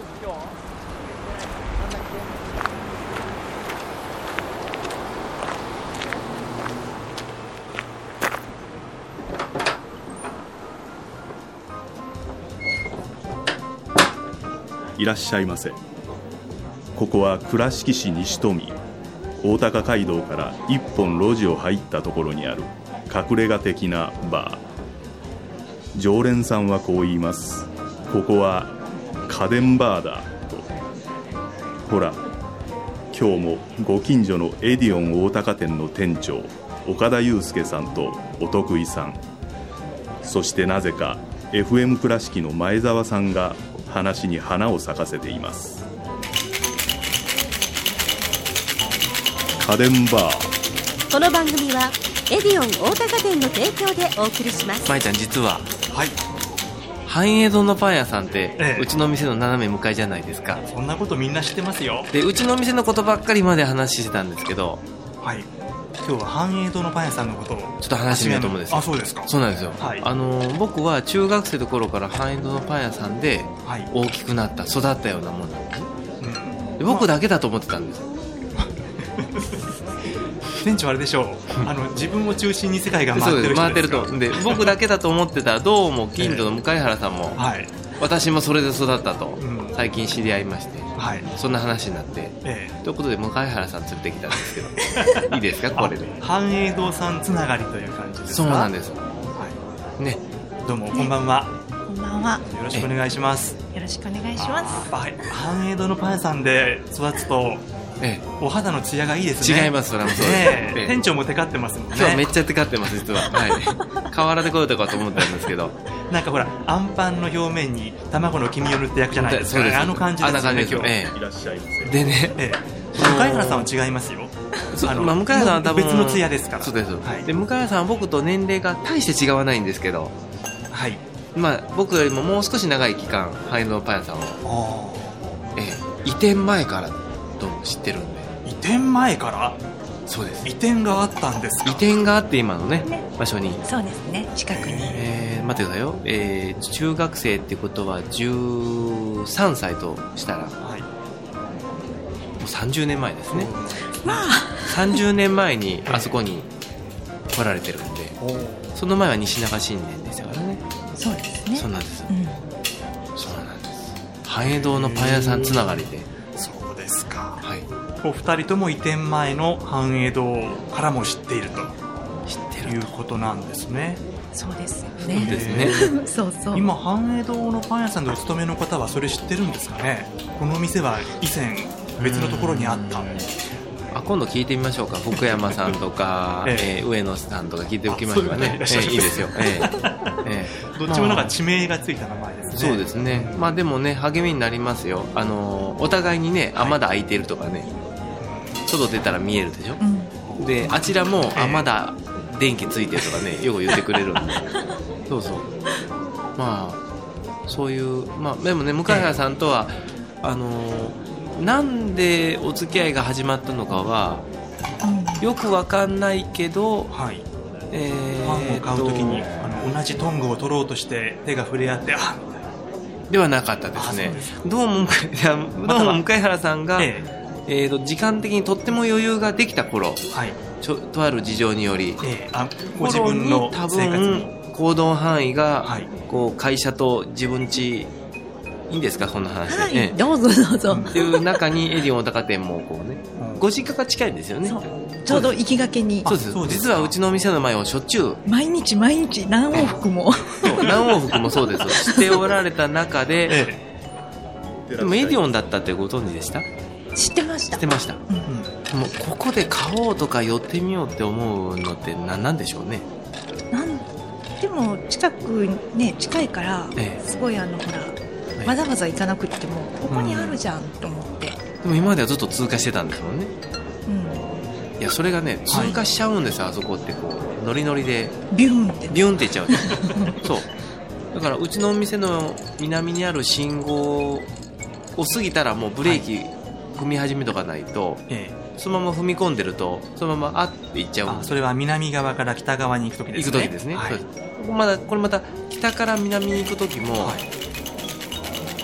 いらっしゃいませ。ここは倉敷市西富大高街道から一本路地を入ったところにある隠れ家的なバー。常連さんはこう言います。ここは家電バーだと。ほら、今日もご近所のエディオン大高店の店長岡田祐介さんとお得意さん、そしてなぜか FM 倉敷の前澤さんが話に花を咲かせています。家電バー。 この番組はエディオン大高店の提供でお送りします。 まいちゃん、実ははい、 繁栄堂のパン屋さんって、うちの店の斜め向かいじゃないですか。 そんなことみんな知ってますよ。 で、うちの店のことばっかりまで話してたんですけど、 はい、今日は繁栄堂のパン屋さんのことをちょっと話してみようと思うんですよ。 あ、そうですか。 そうなんですよ、 はい、 僕は中学生の頃から繁栄堂のパン屋さんで大きくなった、育ったようなもんなんです、で僕だけだと思ってたんです。 店長あれでしょう、自分を中心に世界が回ってる人ですか。 回ってると。で、僕だけだと思ってたらどうも近所の向原さんも、私もそれで育ったと、最近知り合いまして、そんな話になって、ということで向原さん連れてきたんですけどいいですか、これで。 繁栄堂さんつながりという感じですか。 そうなんです、ね、 どうもこんばんは。 こんばんは。 よろしくお願いします。 よろしくお願いします。 繁栄堂のパン屋さんで育つと、お肌のツヤがいいですね。 違います、それもそうです、 店長もテカってますもんね。 今日めっちゃテカってます、実は。河原で来ようとかと思ったんですけど、 なんかほら、あんパンの表面に卵の黄身を塗って焼くじゃないですか。 そうです、 あの感じですね。 あんな感じですよ。 いらっしゃいませ。 でね、 向原さんは違いますよ。 向原さんは多分別のツヤですから。 そうです、で向原さんは僕と年齢が大して違わないんですけど、僕よりももう少し長い期間繁栄堂のパン屋さんを移転前からどうも知ってるんで。 移転前から。 そうです、 移転があったんですか。 移転があって、今のね場所に。 そうですね、近くに。 待ってくださいよ、中学生ってことは13歳としたら、もう30年前ですね。30年前にあそこに来られてるんで、その前は西中新年でしたからね。 そうですね。 そうなんです、そうなんです。繁栄堂のパン屋さんつながりで。 そうですか。お二人とも移転前の繁栄堂からも知っているということなんですね。 そうですよね。 そうですねそうそう。 今繁栄堂のパン屋さんでお勤めの方はそれ知ってるんですかね。この店は以前別のところにあった。 今度聞いてみましょうか。福山さんとか、上野さんとか聞いておきましょうかね。いいですよ。 どっちもなんか地名がついた名前ですね。 そうですね。でもね、励みになりますよ。お互いにね、まだ空いてるとかね、外出たら見えるでしょ、で、あちらもまだ電気ついてるとかね、よく言ってくれるんでそうそう、そういう、でもね、向原さんとはなんでお付き合いが始まったのかは、よくわかんないけど、 パンを買うときに同じトングを取ろうとして手が触れ合って、 ではなかったですね。どうも向原さんが、時間的にとっても余裕ができた頃、とある事情により、 ご自分の多生活分に行動範囲が、会社と自分家、いいんですか、こんな話で。 どうぞどうぞ。 っていう中にエディオン大高店もこうね、ご実家が近いんですよね。 ちょうど行きがけに。 そうです。実はうちのお店の前をしょっちゅう毎日何往復も何往復もそうですしておられた中で、でもエディオンだったってご存知でした？ 知ってました。 知ってました。もうここで買おうとか寄ってみようって思うのって何でしょうね。 でも近くね、近いから、すごいほら、わざわざ行かなくってもここにあるじゃんと思って。 でも今まではずっと通過してたんですもんね。いや、それがね、通過しちゃうんですよ、あそこってこうノリノリでビューンっていっちゃうんですそうだからうちのお店の南にある信号を過ぎたらもうブレーキ踏み始めとかないと、そのまま踏み込んでるとそのままって行っちゃうんです。 それは南側から北側に行くときですね。 行くときですね、これまた北から南に行くときも、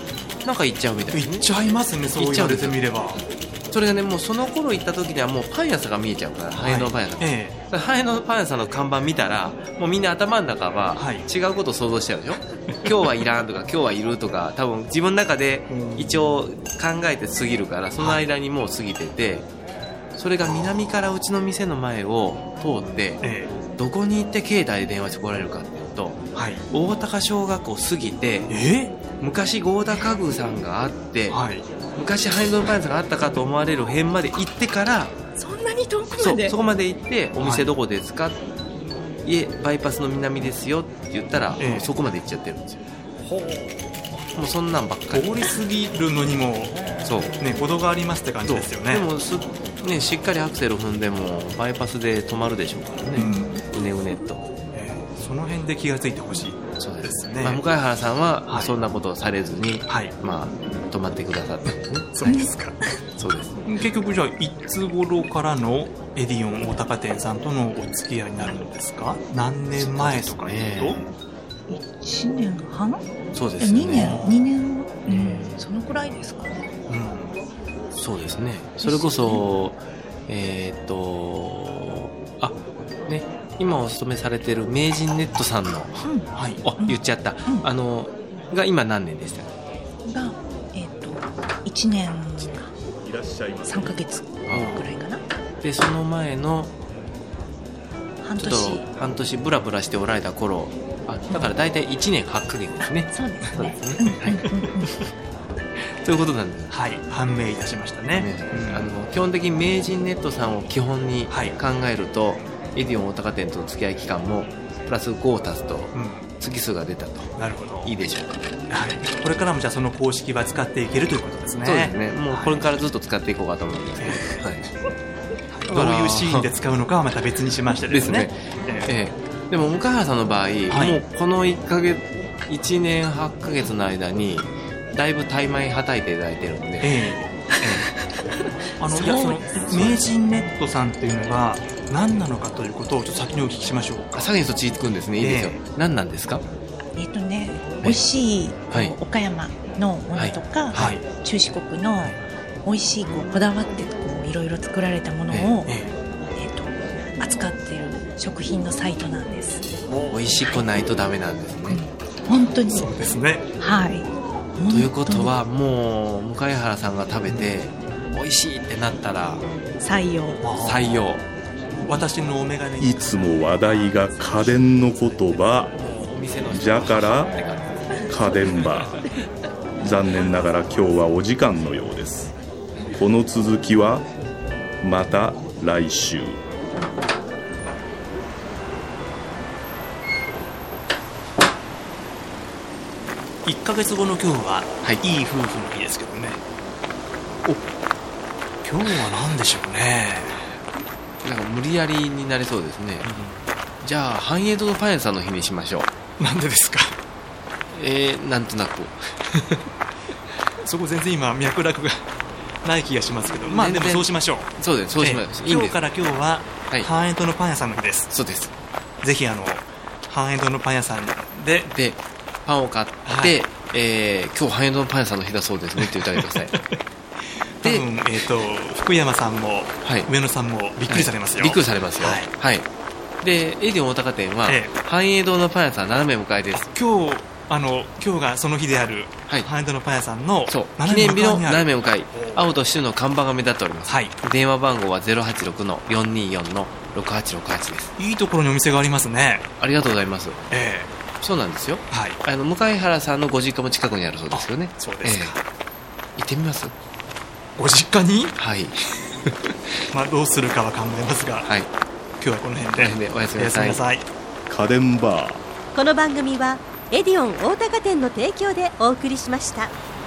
なんか行っちゃうみたいな、ね、 行っちゃいますね、そう言われてみれば。 それがね、もうその頃行った時にはもうパン屋さんが見えちゃうから、繁栄堂のパン屋さん、繁栄堂のパン屋さんの看板見たらもうみんな頭の中は違うことを想像しちゃうでしょ、今日はいらんとか今日はいるとか、多分自分の中で一応考えて過ぎるから、その間にもう過ぎてて、それが南からうちの店の前を通って、どこに行って携帯で電話してこられるかっていうと、大高小学校過ぎて、昔合田家具さんがあって、昔ハイドのパン屋さんがあったかと思われる辺まで行ってから、 そんなに遠くまで、 そこまで行って、お店どこですか、いえバイパスの南ですよって言ったら、もうそこまで行っちゃってるんですよ。もうそんなんばっかり、 通り過ぎるのにもそうね、程がありますって感じですよね。 でもね、しっかりアクセル踏んでもバイパスで止まるでしょうからね、うねうねっと、 その辺で気がついてほしい。 そうですね、向原さんはそんなことをされずに、止まってくださったんですね。 そうですか。 そうです。 結局じゃあいつ頃からのエディオン大高店さんとのお付き合いになるんですか？何年前とか言うと、 1年半？ そうですね。 2年、そのくらいですかね。 そうですね。それこそ、ね、今お勤めされてる名人ネットさんの、言っちゃった、が今何年でしたか？ が、1年3ヶ月ぐらいかな。 でその前の半年ブラブラしておられた頃、だから大体1年8ヶ月ですね。 そうですね。 ということなんです。 はい、判明いたしましたね。 基本的に名人ネットさんを基本に考えると、エディオン大高店との付き合い期間もプラス5を足すと月数が出たと。 なるほど。 いいでしょうか。 これからもじゃあその公式は使っていけるということですね。 そうですね。もうこれからずっと使っていこうかと思うんですけど、 どういうシーンで使うのかはまた別にしましてですね。 でも向原さんの場合、もうこの1年8ヶ月の間にだいぶタイ米はたいていただいてるんで、 じゃあその名人ネットさんっていうのが何なのかということをちょっと先にお聞きしましょう。 先にそっち行くんですね。いいですよ。何なんですか？ 美味しい岡山のものとか、中四国の美味しいこだわっていろいろ作られたものを扱っている食品のサイトなんです。 美味しくないとダメなんですね。 本当にそうですね。 ということはもう向原さんが食べて美味しいってなったら採用。 私のお眼鏡いつも話題が家電の言葉じゃから家電バー。残念ながら今日はお時間のようです。この続きはまた来週。 1ヶ月後の今日はいい夫婦の日ですけどね。今日は何でしょうね。 なんか無理やりになりそうですね。じゃあ繁栄堂のパン屋さんの日にしましょう。なんでですか？ なんとなくそこ全然今脈絡がない気がしますけど、でもそうしましょう。 そうです、そうしましょう。 今日から今日は繁栄堂のパン屋さんの日です。 そうです。ぜひ繁栄堂のパン屋さんでパンを買って、今日繁栄堂のパン屋さんの日だそうですねって言ってあげてください。 多分、福山さんも、上野さんもびっくりされますよ。 びっくりされますよ。で、エディオン大高店は、繁栄堂のパン屋さん斜め向かいです。 今日がその日である、繁栄堂のパン屋さんの記念日の斜め向かい、青と白の看板が目立っております。電話番号は 086-424-6868 です。 いいところにお店がありますね。 ありがとうございます。そうなんですよ。向原さんのご実家も近くにあるそうですよね。 そうですか。 行ってみます？ ご実家に？どうするかは考えますが、今日はこの辺でおやすみなさい。 家電バー。 この番組はエディオン大高店の提供でお送りしました。